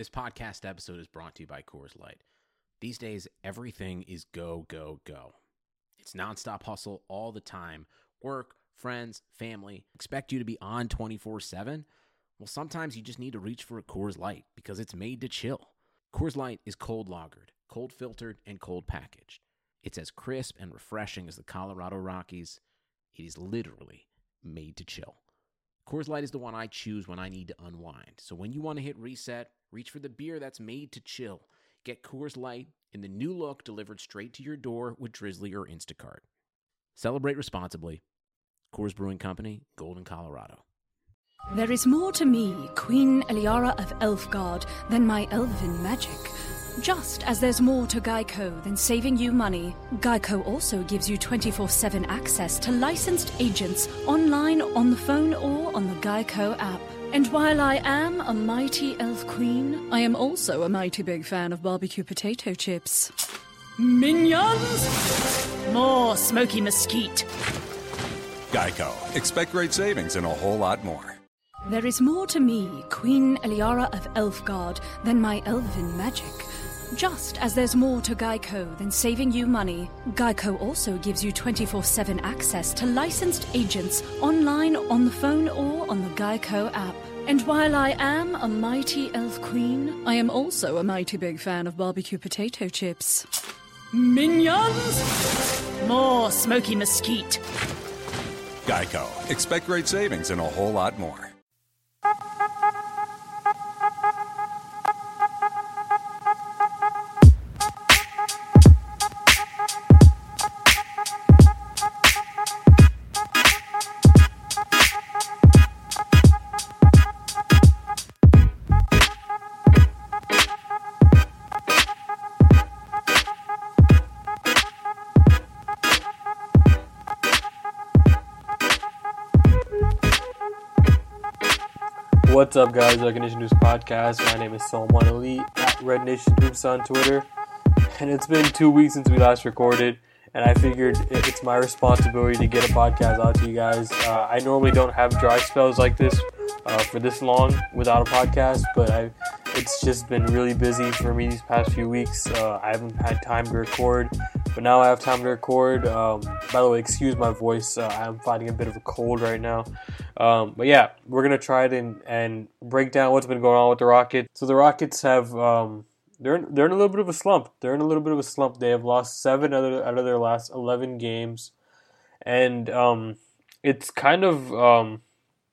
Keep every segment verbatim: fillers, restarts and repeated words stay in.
This podcast episode is brought to you by Coors Light. These days, everything is go, go, go. It's nonstop hustle all the time. Work, friends, family expect you to be on twenty-four seven. Well, sometimes you just need to reach for a Coors Light because it's made to chill. Coors Light is cold lagered, cold filtered, and cold packaged. It's as crisp and refreshing as the Colorado Rockies. It is literally made to chill. Coors Light is the one I choose when I need to unwind. So when you want to hit reset, reach for the beer that's made to chill. Get Coors Light in the new look delivered straight to your door with Drizzly or Instacart. Celebrate responsibly. Coors Brewing Company, Golden, Colorado. There is more to me, Queen Eliara of Elfgard, than my elven magic. Just as there's more to Geico than saving you money, Geico also gives you twenty-four seven access to licensed agents online, on the phone, or on the Geico app. And while I am a mighty elf queen, I am also a mighty big fan of barbecue potato chips. Minions! More smoky mesquite. Geico. Expect great savings and a whole lot more. There is more to me, Queen Eliara of Elfgard, than my elven magic. Just as there's more to Geico than saving you money, Geico also gives you twenty-four seven access to licensed agents online, on the phone, or on the Geico app. And while I am a mighty elf queen, I am also a mighty big fan of barbecue potato chips. Minions! More smoky mesquite. Geico. Expect great savings and a whole lot more. What's up, guys? Recognition News Podcast. My name is Salman Elite at Red Nation Hoops on Twitter, and it's been two weeks since we last recorded, and I figured it's my responsibility to get a podcast out to you guys. Uh, I normally don't have dry spells like this uh, for this long without a podcast, but I, it's just been really busy for me these past few weeks. Uh, I haven't had time to record, but now I have time to record. Um, by the way, excuse my voice. Uh, I'm fighting a bit of a cold right now. Um, but yeah, we're going to try it and, and break down what's been going on with the Rockets. So the Rockets have, um, they're, in, they're in a little bit of a slump. They're in a little bit of a slump. They have lost seven out of, out of their last eleven games. And um, it's kind of, um,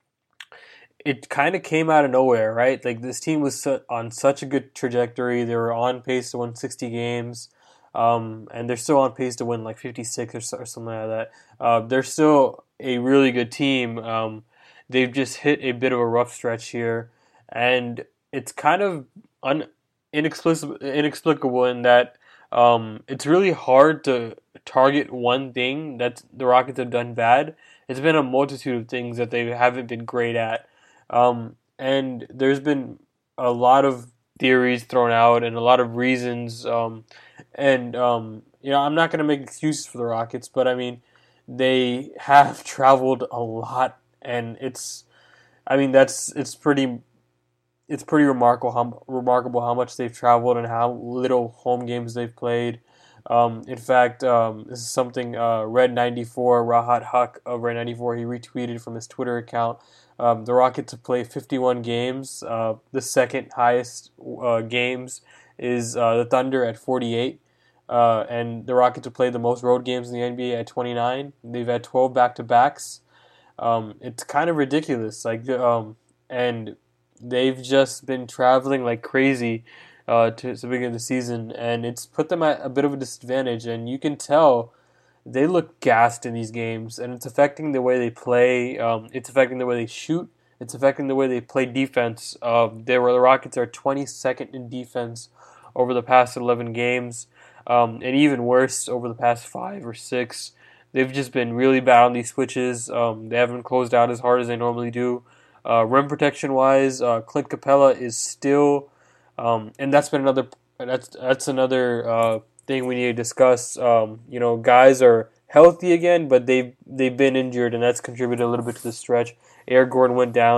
it kind of came out of nowhere, right? Like, this team was su- on such a good trajectory. They were on pace to win sixty games. Um, and they're still on pace to win like fifty-six or, so, or something like that. Uh, they're still a really good team. Um, they've just hit a bit of a rough stretch here, and it's kind of un- inexplicable, inexplicable in that um, it's really hard to target one thing that the Rockets have done bad. It's been a multitude of things that they haven't been great at, um, and there's been a lot of theories thrown out and a lot of reasons. Um, and um, you know, I'm not going to make excuses for the Rockets, but I mean, they have traveled a lot, and it's, I mean, that's it's pretty, it's pretty remarkable how remarkable how much they've traveled and how little home games they've played. Um, in fact, um, this is something uh, Red ninety-four, Rahat Huck of Red ninety-four, he retweeted from his Twitter account. Um, the Rockets have played fifty-one games. Uh, the second highest uh, games is uh, the Thunder at forty-eight. Uh, and the Rockets have played the most road games in the N B A at twenty-nine. They've had twelve back-to-backs. Um, it's kind of ridiculous. Like, um, and they've just been traveling like crazy uh, to, to begin the season, and it's put them at a bit of a disadvantage. And you can tell they look gassed in these games, and it's affecting the way they play. Um, it's affecting the way they shoot. It's affecting the way they play defense. Uh, they were the Rockets are twenty-second in defense over the past eleven games. Um, and even worse, over the past five or six, they've just been really bad on these switches. Um, they haven't closed out as hard as they normally do. Uh, rim protection-wise, uh, Clint Capella is still, um, and that's been another that's that's another uh, thing we need to discuss. Um, you know, guys are healthy again, but they've they've been injured, and that's contributed a little bit to the stretch. Eric Gordon went down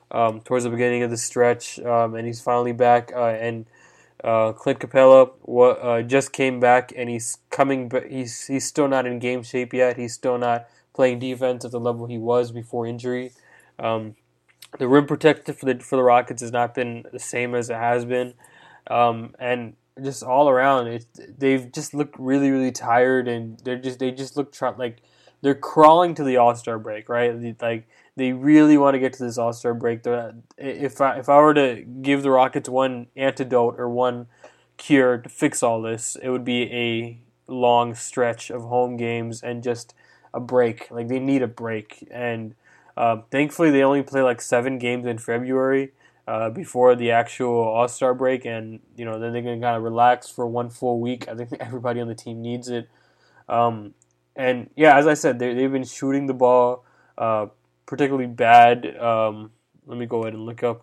um, towards the beginning of the stretch, um, and he's finally back. Uh, and uh, Clint Capella uh, just came back, and he's coming. But he's he's still not in game shape yet. He's still not playing defense at the level he was before injury. Um, the rim protector for the for the Rockets has not been the same as it has been, um, and just all around, it, they've just looked really, really tired, and they're just they just look tr- like they're crawling to the All-Star break, right? Like they really want to get to this All-Star break. They're, if I if I were to give the Rockets one antidote or one cure to fix all this, it would be a long stretch of home games and just a break. Like they need a break, and uh, thankfully they only play like seven games in February. Uh, before the actual All-Star break, and you know then they can kind of relax for one full week. I think everybody on the team needs it. Um, and yeah, as I said, they they've been shooting the ball uh, particularly bad. Um, let me go ahead and look up.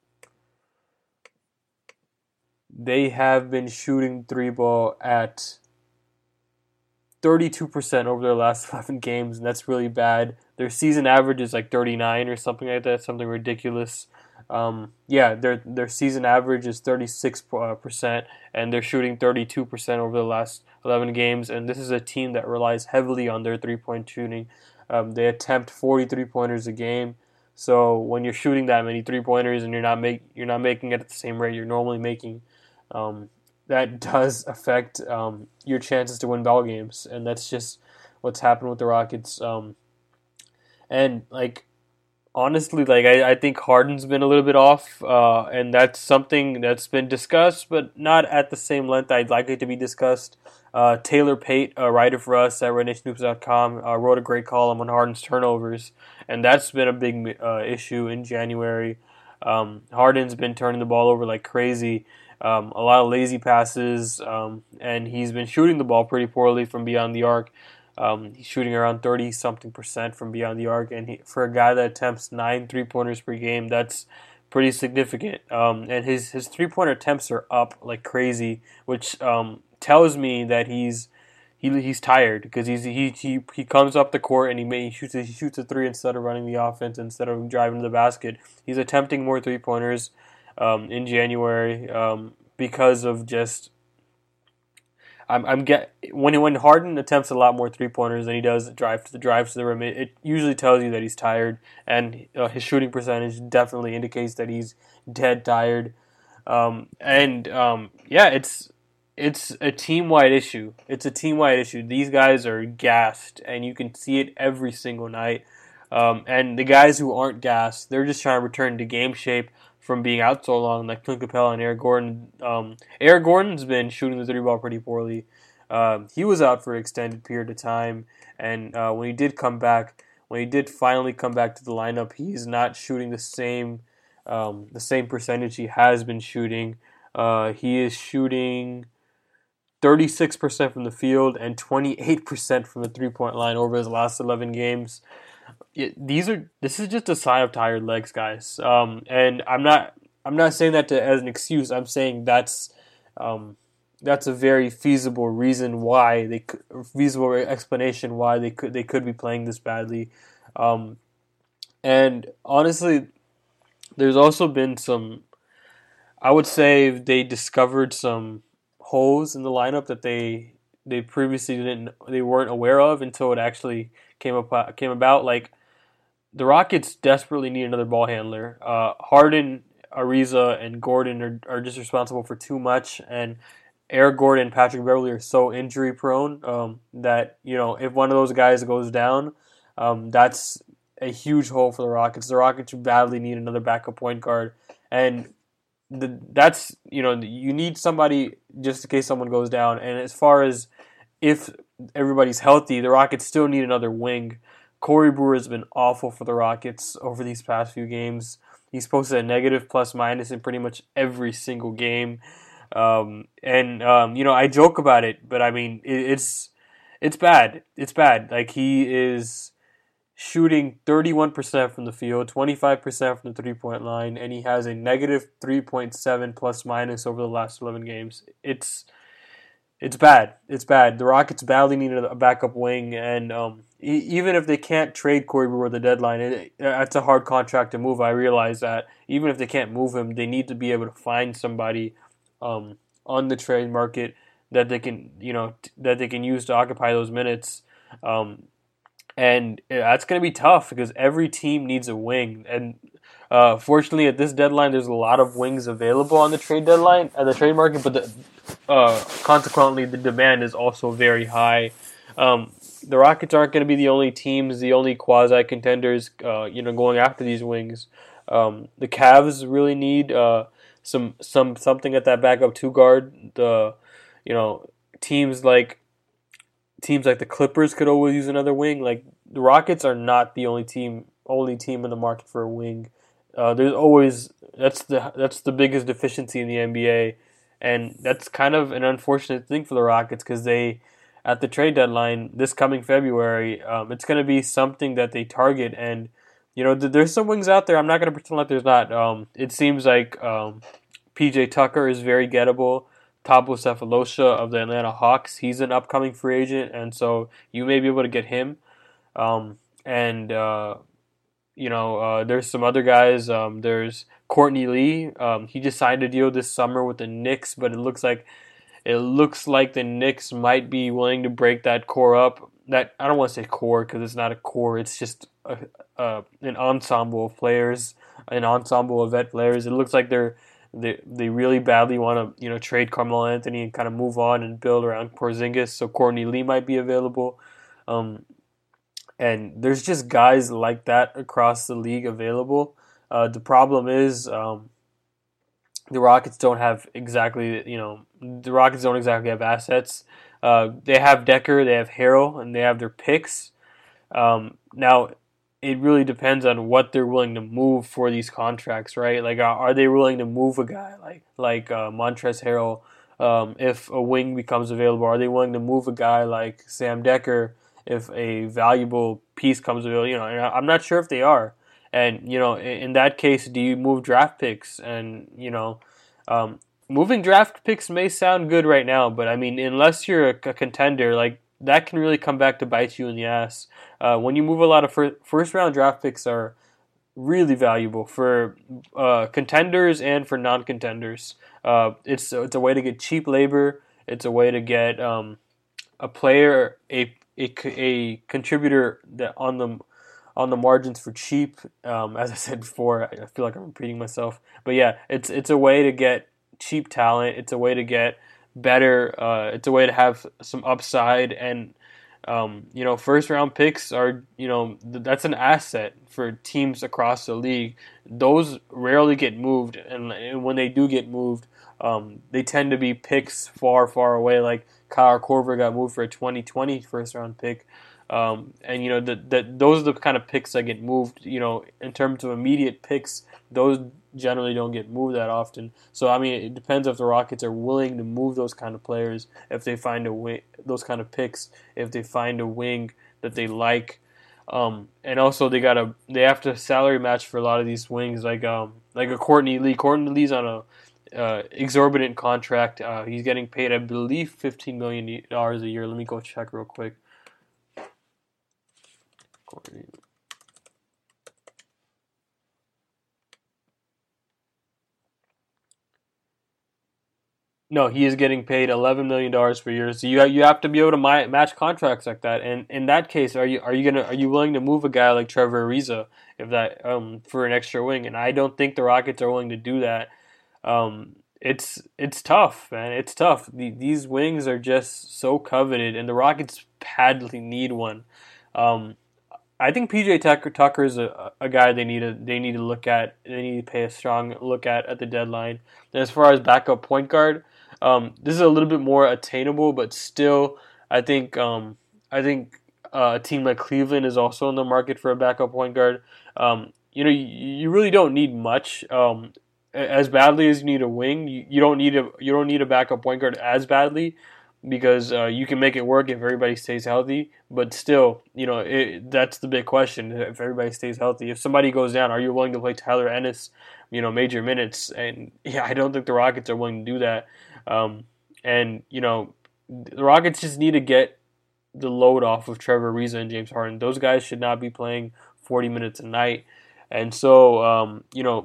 They have been shooting three ball at thirty-two percent over their last eleven games, and that's really bad. Their season average is like thirty-nine or something like that, something ridiculous. Um, yeah, their their season average is thirty-six percent, and they're shooting thirty-two percent over the last eleven games. And this is a team that relies heavily on their three-point shooting. Um, they attempt forty three-pointers a game. So when you're shooting that many three-pointers and you're not make you're not making it at the same rate you're normally making, um, that does affect um, your chances to win ball games. And that's just what's happened with the Rockets. Um, and like. Honestly, like I, I think Harden's been a little bit off, uh, and that's something that's been discussed, but not at the same length I'd like it to be discussed. Uh, Taylor Pate, a writer for us at red nation hoops dot com, uh, wrote a great column on Harden's turnovers, and that's been a big uh, issue in January. Um, Harden's been turning the ball over like crazy, um, a lot of lazy passes, um, and he's been shooting the ball pretty poorly from beyond the arc. Um, he's shooting around thirty-something percent from beyond the arc, and he, for a guy that attempts nine three-pointers per game, that's pretty significant. Um, and his, his three-pointer attempts are up like crazy, which um, tells me that he's he he's tired because he's he, he he comes up the court and he, may, he shoots a, he shoots a three instead of running the offense, instead of driving to the basket. He's attempting more three-pointers um, in January um, because of just. I'm, I'm get when when Harden attempts a lot more three pointers than he does drive to the drives to the rim. It, it usually tells you that he's tired, and uh, his shooting percentage definitely indicates that he's dead tired. Um, and um, yeah, it's it's a team wide issue. It's a team wide issue. These guys are gassed, and you can see it every single night. Um, and the guys who aren't gassed, they're just trying to return to game shape from being out so long, like Clint Capella and Eric Gordon. Um, Eric Gordon's been shooting the three ball pretty poorly. Um, he was out for an extended period of time, and uh, when he did come back, when he did finally come back to the lineup, he's not shooting the same um, the same percentage he has been shooting. Uh, he is shooting thirty-six percent from the field and twenty-eight percent from the three-point line over his last eleven games. It, these are this is just a sign of tired legs, guys. Um, and I'm not I'm not saying that to, as an excuse. I'm saying that's um, that's a very feasible reason why they could, feasible explanation why they could they could be playing this badly. Um, and honestly, there's also been some. I would say they discovered some holes in the lineup that they they previously didn't they weren't aware of until it actually came up came about. Like. The Rockets desperately need another ball handler. Uh, Harden, Ariza, and Gordon are, are just responsible for too much, and Eric Gordon and Patrick Beverley are so injury prone um, that, you know, if one of those guys goes down, um, that's a huge hole for the Rockets. The Rockets badly need another backup point guard, and the, that's, you know, you need somebody just in case someone goes down. And as far as if everybody's healthy, the Rockets still need another wing. Corey Brewer has been awful for the Rockets over these past few games. He's posted a negative plus minus in pretty much every single game. Um, and, um, you know, I joke about it, but I mean, it, it's it's bad. It's bad. Like, he is shooting thirty-one percent from the field, twenty-five percent from the three-point line, and he has a negative three point seven plus minus over the last eleven games. It's it's bad. It's bad. The Rockets badly need a backup wing, and um, e- even if they can't trade Corey before the deadline, it, it's a hard contract to move. I realize that. Even if they can't move him, they need to be able to find somebody um, on the trade market that they can, you know, t- that they can use to occupy those minutes. Um, and that's going to be tough because every team needs a wing. And uh, fortunately, at this deadline, there's a lot of wings available on the trade deadline at the trade market, but the, uh, consequently, the demand is also very high. Um, the Rockets aren't going to be the only teams, the only quasi contenders, uh, you know, going after these wings. Um, the Cavs really need uh, some some something at that backup two guard. The you know teams like teams like the Clippers could always use another wing. Like the Rockets are not the only team only team in the market for a wing. Uh, there's always that's the that's the biggest deficiency in the N B A, and that's kind of an unfortunate thing for the Rockets because they at the trade deadline this coming February, um, it's going to be something that they target. And you know, th- there's some wings out there. I'm not going to pretend like there's not. Um, it seems like um, P J Tucker is very gettable. Thabo Sefolosha of the Atlanta Hawks, he's an upcoming free agent, and so you may be able to get him. Um, and uh, you know, uh, there's some other guys. Um, there's Courtney Lee. Um, he just signed a deal this summer with the Knicks, but it looks like it looks like the Knicks might be willing to break that core up. That I don't want to say core because it's not a core. It's just a, a, an ensemble of players, an ensemble of vet players. It looks like they're they they really badly want to you know trade Carmelo Anthony and kind of move on and build around Porzingis. So Courtney Lee might be available. Um, And there's just guys like that across the league available. Uh, the problem is um, the Rockets don't have exactly, you know, the Rockets don't exactly have assets. Uh, they have Decker, they have Harrell, and they have their picks. Um, now, it really depends on what they're willing to move for these contracts, right? Like, are, are they willing to move a guy like like uh, Montrezl Harrell um, if a wing becomes available? Are they willing to move a guy like Sam Decker if a valuable piece comes available? You know, and I'm not sure if they are. And, you know, in that case, do you move draft picks? And, you know, um, moving draft picks may sound good right now, but, I mean, unless you're a, a contender, like, that can really come back to bite you in the ass. Uh, when you move a lot of fir- first-round draft picks are really valuable for uh, contenders and for non-contenders. Uh, it's, it's a way to get cheap labor. It's a way to get um, a player, a A, a contributor that on the on the margins for cheap. Um, as I said before, I feel like I'm repeating myself, but yeah, it's it's a way to get cheap talent. It's a way to get better. Uh, it's a way to have some upside, and um, you know, first round picks are you know th- that's an asset for teams across the league. Those rarely get moved, and, and when they do get moved, um, they tend to be picks far far away, like Kyle Korver got moved for a twenty twenty first round pick. Um, and, you know, that that those are the kind of picks that get moved, you know, in terms of immediate picks. Those generally don't get moved that often. So, I mean, it depends if the Rockets are willing to move those kind of players, if they find a wing, those kind of picks, if they find a wing that they like. Um, and also they got to they have to salary match for a lot of these wings, like um like a Courtney Lee. Courtney Lee's on a Uh, exorbitant contract. Uh, he's getting paid, I believe, fifteen million dollars a year. Let me go check real quick. No, he is getting paid eleven million dollars per year. So you you have to be able to my, match contracts like that. And in that case, are you are you gonna are you willing to move a guy like Trevor Ariza if that um for an extra wing? And I don't think the Rockets are willing to do that. Um, It's it's tough, man. It's tough. The, these wings are just so coveted, and the Rockets badly need one. Um, I think P J Tucker Tucker is a, a guy they need to they need to look at. They need to pay a strong look at at the deadline. And as far as backup point guard, um, this is a little bit more attainable, but still, I think um, I think uh, a team like Cleveland is also in the market for a backup point guard. Um, you know, you, you really don't need much. Um, As badly as you need a wing, you, you don't need a you don't need a backup point guard as badly because uh, you can make it work if everybody stays healthy. But still, you know it, that's the big question: if everybody stays healthy, if somebody goes down, are you willing to play Tyler Ennis, you know, major minutes? And yeah, I don't think the Rockets are willing to do that. Um, and you know, the Rockets just need to get the load off of Trevor Ariza and James Harden. Those guys should not be playing forty minutes a night. And so, um, you know,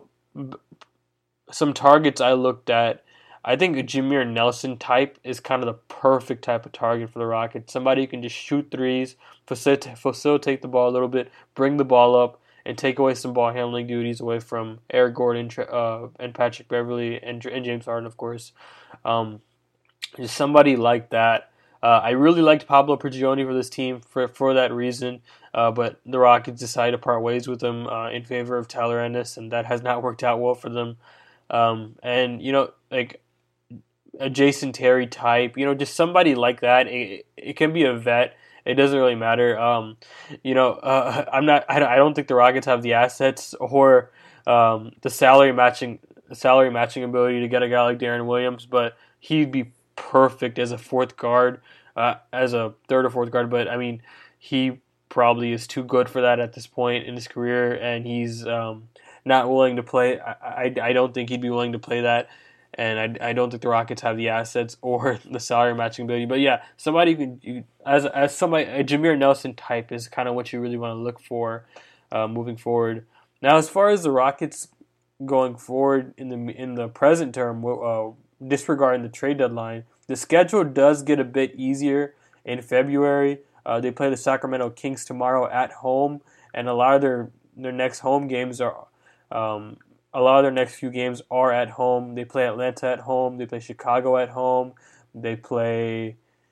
some targets I looked at, I think a Jameer Nelson type is kind of the perfect type of target for the Rockets. Somebody who can just shoot threes, facilitate, facilitate the ball a little bit, bring the ball up, and take away some ball handling duties away from Eric Gordon uh, and Patrick Beverley and, and James Harden, of course. Um, just somebody like that. Uh, I really liked Pablo Prigioni for this team for for that reason, uh, but the Rockets decided to part ways with him uh, in favor of Tyler Ennis, and that has not worked out well for them. Um, and, you know, like a Jason Terry type, you know, just somebody like that. It, it can be a vet. It doesn't really matter. Um, you know, uh, I'm not. I don't think the Rockets have the assets or um, the salary matching salary matching ability to get a guy like Darren Williams, but he'd be perfect as a fourth guard, uh, as a third or fourth guard. But I mean, he probably is too good for that at this point in his career, and he's um, not willing to play. I, I I don't think he'd be willing to play that. And I, I don't think the Rockets have the assets or the salary matching ability. But yeah, somebody you can, you, as as somebody a Jameer Nelson type is kind of what you really want to look for uh, moving forward. Now, as far as the Rockets going forward in the in the present term, uh, disregarding the trade deadline, the schedule does get a bit easier in February. Uh, they play the Sacramento Kings tomorrow at home, and a lot of their their next home games are. Um, A lot of their next few games are at home. They play Atlanta at home. They play Chicago at home. They play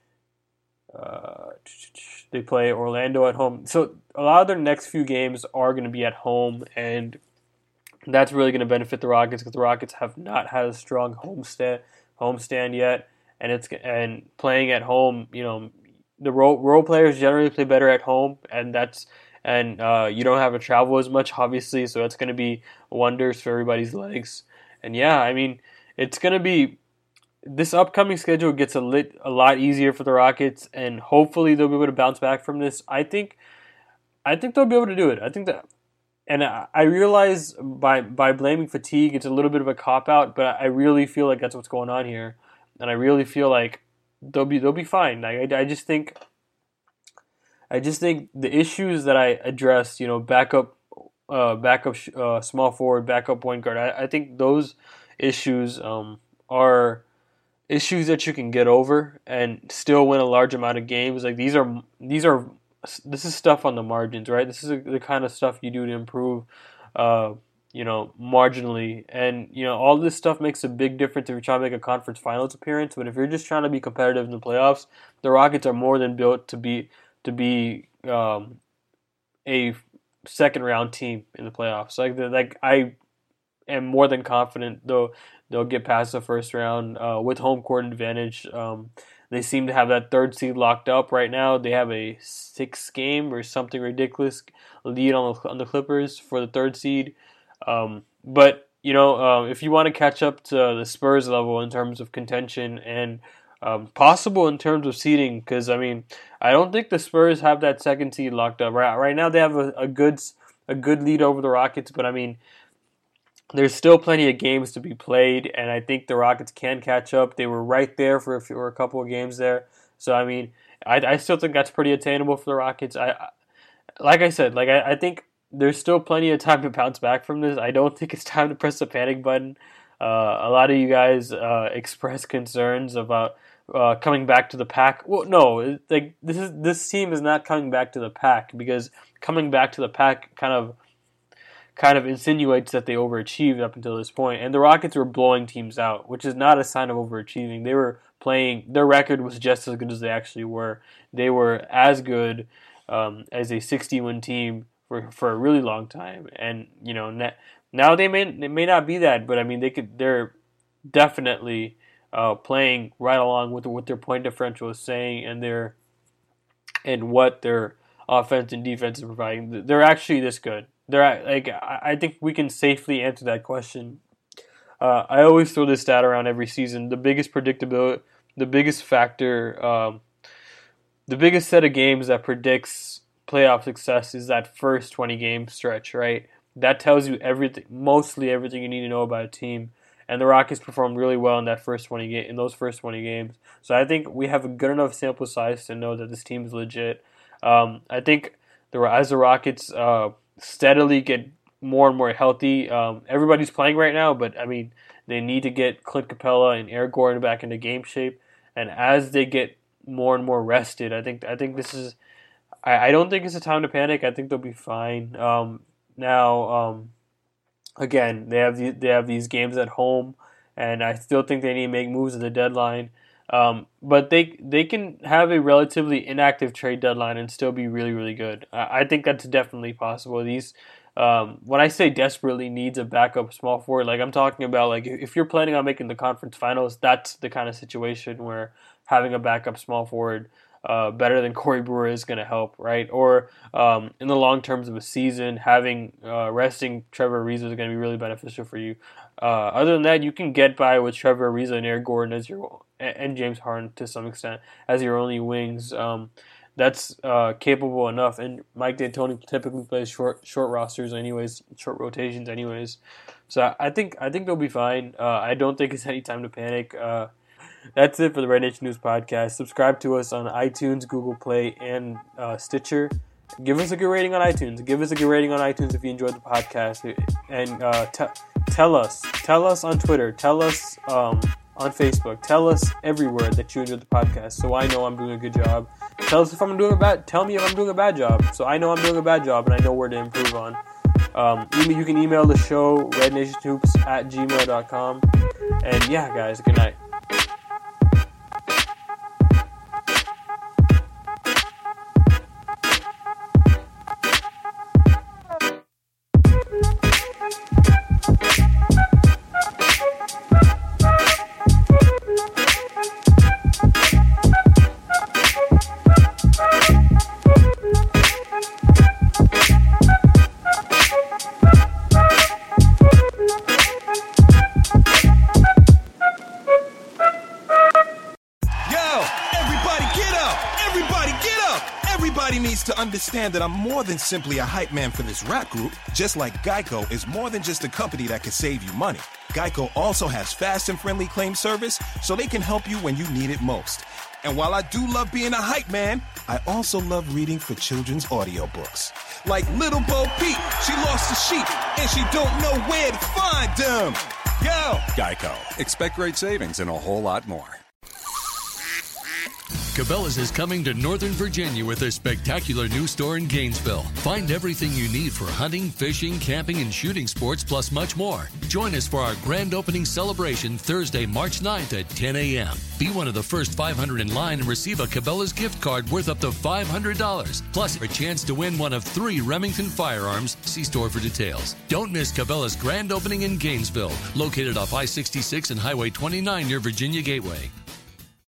uh, they play Orlando at home. So a lot of their next few games are going to be at home, and that's really going to benefit the Rockets because the Rockets have not had a strong homestand homestand yet, and it's and playing at home. You know, the role role players generally play better at home, and that's. And uh, you don't have to travel as much, obviously, so that's going to be wonders for everybody's legs. And yeah, I mean, it's going to be this upcoming schedule gets a lit a lot easier for the Rockets, and hopefully they'll be able to bounce back from this. I think, I think they'll be able to do it. I think that, and I, I realize by by blaming fatigue, it's a little bit of a cop out, but I really feel like that's what's going on here, and I really feel like they'll be they'll be fine. I I just think. I just think the issues that I addressed, you know, backup, uh, backup, uh, small forward, backup point guard. I, I think those issues um, are issues that you can get over and still win a large amount of games. Like these are these are this is stuff on the margins, right? This is the kind of stuff you do to improve, uh, you know, marginally. And you know, all this stuff makes a big difference if you're trying to make a conference finals appearance. But if you're just trying to be competitive in the playoffs, the Rockets are more than built to be. to be um, a second round team in the playoffs. Like like I am more than confident they'll they'll get past the first round uh, with home court advantage. Um, they seem to have that third seed locked up right now. They have a six game or something ridiculous lead on the, on the Clippers for the third seed. Um, but you know uh, if you want to catch up to the Spurs level in terms of contention and Um, possible in terms of seeding, because I mean, I don't think the Spurs have that second seed locked up. Right, right now they have a, a good a good lead over the Rockets, but I mean, there's still plenty of games to be played, and I think the Rockets can catch up. They were right there for a, few, for a couple of games there, so I mean, I, I still think that's pretty attainable for the Rockets. I, I like I said, like I, I think there's still plenty of time to bounce back from this. I don't think it's time to press the panic button. Uh, a lot of you guys uh, express concerns about. Uh, coming back to the pack. Well, no, like this is this team is not coming back to the pack because coming back to the pack kind of kind of insinuates that they overachieved up until this point. And the Rockets were blowing teams out, which is not a sign of overachieving. They were playing. Their record was just as good as they actually were. They were as good um, as a sixty-win team for for a really long time. And you know now they may they may not be that, but I mean they could. They're definitely. Uh, playing right along with what their point differential is saying and their and what their offense and defense is providing. They're actually this good. They're like I think we can safely answer that question. Uh, I always throw this stat around every season. The biggest predictability, the biggest factor, um, the biggest set of games that predicts playoff success is that first twenty game stretch. Right, that tells you everything, mostly everything you need to know about a team. and the Rockets performed really well in that first twenty ga- in those first twenty games. So I think we have a good enough sample size to know that this team is legit. Um, I think the as the Rockets uh, steadily get more and more healthy, um, everybody's playing right now, but I mean they need to get Clint Capella and Eric Gordon back into game shape, and as they get more and more rested, I think I think this is. I, I don't think it's a time to panic. I think they'll be fine. Um, now. Um, Again, they have the, they have these games at home, and I still think they need to make moves at the deadline. Um, but they they can have a relatively inactive trade deadline and still be really, really good. I, I think that's definitely possible. These um, when I say desperately needs a backup small forward, like I'm talking about, like if you're planning on making the conference finals, that's the kind of situation where having a backup small forward Uh, better than Corey Brewer is going to help, right? Or um, in the long terms of a season, having uh, resting Trevor Ariza is going to be really beneficial for you. Uh, other than that, you can get by with Trevor Ariza and Eric Gordon as your and James Harden to some extent as your only wings. Um, that's uh, capable enough. And Mike D'Antoni typically plays short short rosters, anyways, short rotations, anyways. So I think I think they'll be fine. Uh, I don't think it's any time to panic. Uh, That's it for the Red Nation News Podcast. Subscribe to us on iTunes, Google Play, and uh, Stitcher. Give us a good rating on iTunes. Give us a good rating on iTunes if you enjoyed the podcast. And uh, t- tell us. Tell us on Twitter. Tell us um, on Facebook. Tell us everywhere that you enjoyed the podcast so I know I'm doing a good job. Tell us if I'm doing a bad... Tell me if I'm doing a bad job so I know I'm doing a bad job and I know where to improve on. Um, you can email the show, rednationhoops at gmail dot com. And yeah, guys, good night. Understand that I'm more than simply a hype man for this rap group. Just like Geico is more than just a company that can save you money. Geico also has fast and friendly claim service, so they can help you when you need it most. And while I do love being a hype man, I also love reading for children's audiobooks. Like Little Bo Peep, she lost the sheep, and she don't know where to find them. Yo! Geico. Expect great savings and a whole lot more. Cabela's is coming to Northern Virginia with a spectacular new store in Gainesville. Find everything you need for hunting, fishing, camping, and shooting sports, plus much more. Join us for our grand opening celebration Thursday, March ninth at ten a.m. Be one of the first five hundred in line and receive a Cabela's gift card worth up to five hundred dollars. Plus, a chance to win one of three Remington firearms. See store for details. Don't miss Cabela's grand opening in Gainesville, located off I sixty-six and Highway twenty-nine near Virginia Gateway.